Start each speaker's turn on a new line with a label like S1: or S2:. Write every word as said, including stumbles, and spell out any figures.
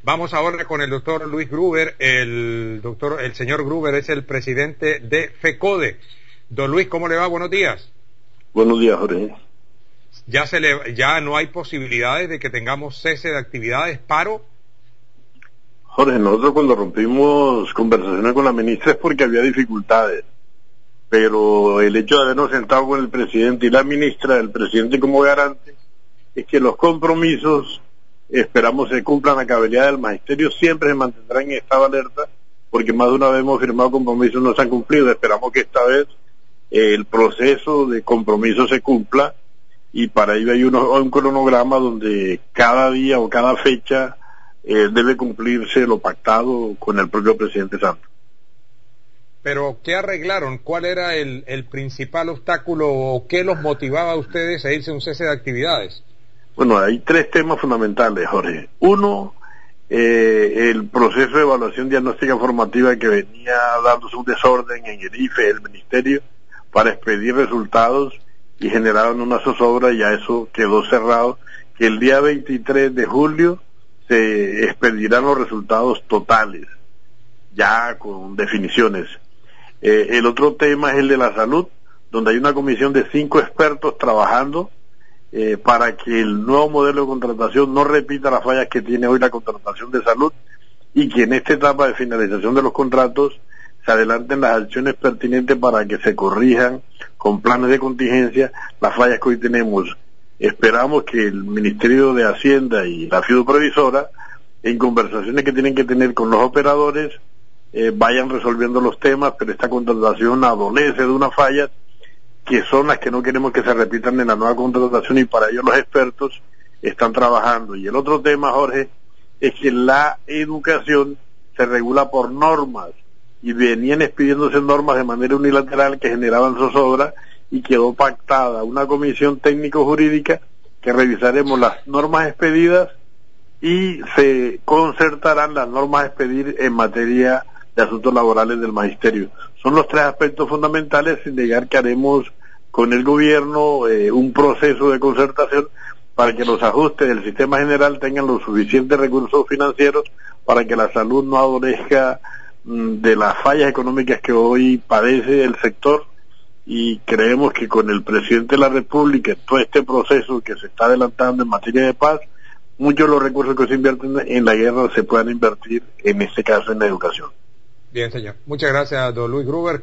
S1: Vamos ahora con el doctor Luis Gruber. El doctor, el señor Gruber es el presidente de FECODE. Don Luis, ¿cómo le va? Buenos días.
S2: Buenos días, Jorge.
S1: Ya se le, ya no hay posibilidades de que tengamos cese de actividades, paro.
S2: Jorge, nosotros cuando rompimos conversaciones con la ministra es porque había dificultades, pero el hecho de habernos sentado con el presidente y la ministra, el presidente como garante, es que los compromisos esperamos se cumplan a cabalidad del magisterio, siempre se mantendrán en estado de alerta, porque más de una vez hemos firmado compromisos no se han cumplido. Esperamos que esta vez eh, el proceso de compromiso se cumpla, y para ello hay uno, un cronograma donde cada día o cada fecha eh, debe cumplirse lo pactado con el propio presidente Santos.
S1: Pero, ¿qué arreglaron? ¿Cuál era el, el principal obstáculo o qué los motivaba a ustedes a irse a un cese de actividades?
S2: Bueno, hay tres temas fundamentales, Jorge. Uno, eh, el proceso de evaluación diagnóstica formativa que venía dándose un desorden en el I F E, el ministerio, para expedir resultados, y generaron una zozobra, y ya eso quedó cerrado, que el día veintitrés de julio se expedirán los resultados totales, ya con definiciones. Eh, el otro tema es el de la salud, donde hay una comisión de cinco expertos trabajando eh, para que el nuevo modelo de contratación no repita las fallas que tiene hoy la contratación de salud, y que en esta etapa de finalización de los contratos se adelanten las acciones pertinentes para que se corrijan con planes de contingencia las fallas que hoy tenemos. Esperamos que el Ministerio de Hacienda y la Fiduprevisora, en conversaciones que tienen que tener con los operadores, eh, vayan resolviendo los temas, pero esta contratación adolece de unas fallas que son las que no queremos que se repitan en la nueva contratación, y para ello los expertos están trabajando. Y el otro tema, Jorge, es que la educación se regula por normas, y venían expidiéndose normas de manera unilateral que generaban zozobra, y quedó pactada una comisión técnico-jurídica que revisaremos las normas expedidas y se concertarán las normas a expedir en materia de asuntos laborales del magisterio. Son los tres aspectos fundamentales, sin negar que haremos con el gobierno eh, un proceso de concertación para que los ajustes del sistema general tengan los suficientes recursos financieros para que la salud no adolezca mmm, de las fallas económicas que hoy padece el sector. Y creemos que con el presidente de la República, todo este proceso que se está adelantando en materia de paz, muchos de los recursos que se invierten en la guerra se puedan invertir, en este caso, en la educación.
S1: Bien, señor. Muchas gracias, don Luis Gruber.